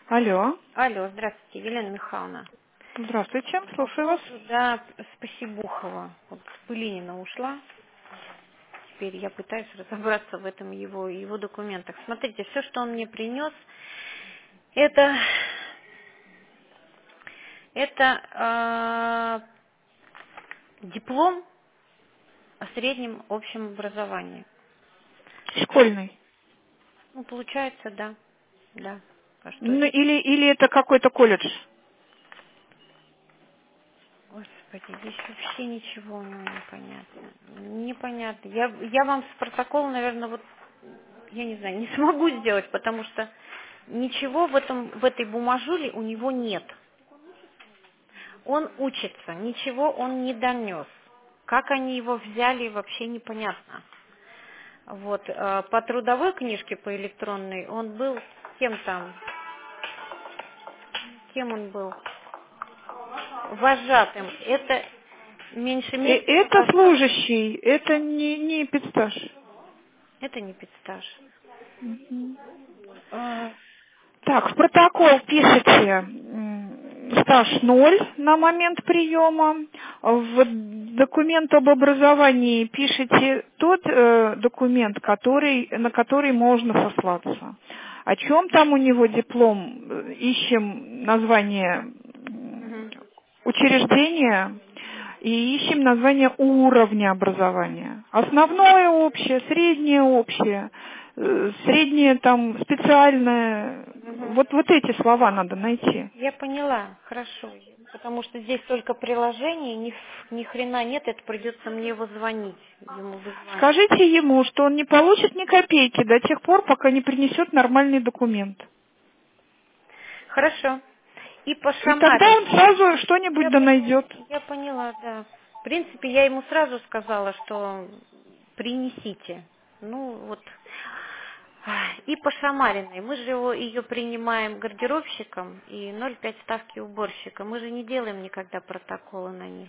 Алло. Алло, здравствуйте, Елена Михайловна. Здравствуйте, По слушаю вас. поводу, да, Спасибухова. Вот Пылинина ушла. Теперь я пытаюсь разобраться в этом его документах. Смотрите, все, что он мне принес, это, это диплом о среднем общем образовании. Школьный. Ну, получается, да. Да. А что Ну, это? или это какой-то колледж? Господи, здесь вообще ничего у него непонятно. Непонятно. Я вам с протокола, наверное, вот, я не знаю, не смогу сделать, потому что ничего в этой бумажуле у него нет. Он учится, ничего он не донес. Как они его взяли, вообще непонятно. Вот, по трудовой книжке, по электронной, он был кем там? Кем он был? Вожатым. Это меньше месяца Это вожатым. служащий, это не педстаж. Это не педстаж. Мгм. А, Так, в протокол пишите стаж 0 на момент приема. В документ об образовании пишите тот документ, на который можно сослаться. О чем там у него диплом? Ищем название мгм. учреждения и ищем название уровня образования. Основное общее, среднее общее, среднее там специальное. Мгм. Вот эти слова надо найти. Я поняла, хорошо. Потому что здесь только приложение, ни хрена нет, это придется мне его звонить, ему вызванивать. Скажите ему, что он не получит ни копейки до тех пор, пока не принесет нормальный документ. Хорошо. И по И тогда он Шамариной. сразу что-нибудь Я да поняла, найдет. я поняла, да. В принципе, я ему сразу сказала, что принесите. Ну, вот. И по Шамариной. Мы же ее принимаем гардеробщиком и 0,5 ставки уборщика. Мы же не делаем никогда протоколы на них.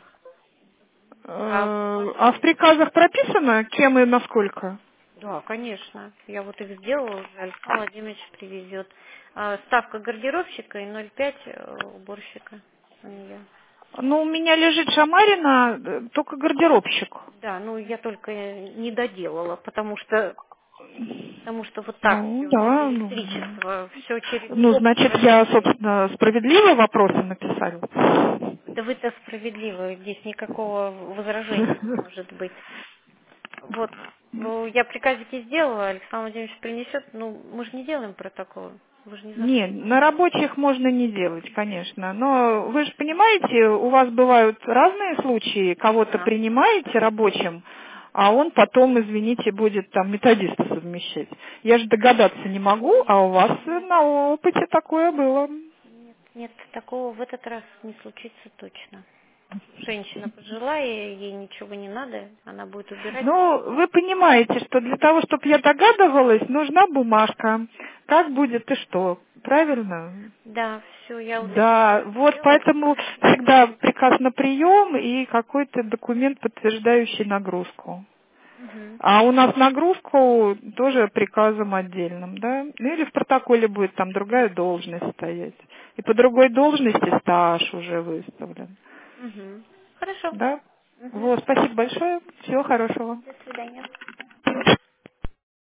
А А в приказах прописано, кем и насколько? да, конечно. Я вот их сделала уже, Александр Владимирович привезет. Ставка гардеробщика и 0,5 уборщика у нее. Ну, у меня лежит Шамарина, только гардеробщик. Да, ну я только не доделала, потому что вот так Ну, все без да, электричества, все через ну, значит, общее. я, собственно, справедливые вопросы написала. Да вы-то справедливы, здесь никакого возражения не может быть. Вот, ну, я приказики сделала, Александр Владимирович принесет, ну, мы же не делаем протоколы, вы же не Не, заходите. на рабочих можно не делать, конечно. Но вы же понимаете, у вас бывают разные случаи. Кого-то Да. принимаете рабочим, а он потом, извините, будет там методиста совмещать. Я же догадаться не могу, а у вас Нет, на опыте такое было. нет, нет, такого в этот раз не случится точно. Женщина пожилая, ей ничего не надо, она будет убирать. Ну, вы понимаете, что для того, чтобы я догадывалась, нужна бумажка. Как будет и что. Правильно? Да, все, я Да, уточняю, вот сделаю. поэтому всегда приказ на прием и какой-то документ, подтверждающий нагрузку. Мгм. А у нас нагрузку тоже приказом отдельным, да? Ну или в протоколе будет там другая должность стоять. И по другой должности стаж уже выставлен. Мгм. Хорошо. Да? Мгм. Вот, спасибо большое. Всего хорошего. До свидания.